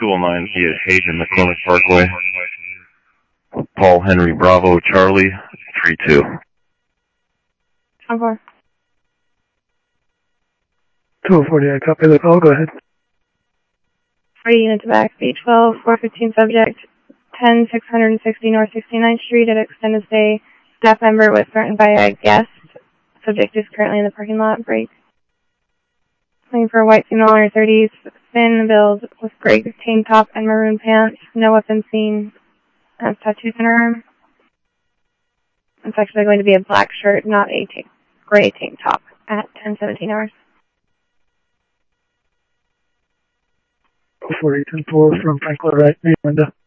209 via Hagen, McCormick Parkway. Paul Henry Bravo Charlie 32. Over. 248, copy the call, go ahead. 40 units back, B12, 415 subject, 10660 North 69th Street at extended stay. Staff member was threatened by a guest. Subject is currently in the parking lot. Break. Looking for a white female in her 30s, thin build with gray tank top and maroon pants. No weapon seen. Has tattoos in her arm. It's actually going to be a black shirt, not a gray tank top at 10:17 hours. 4810-4 from Franklin Wright, Linda.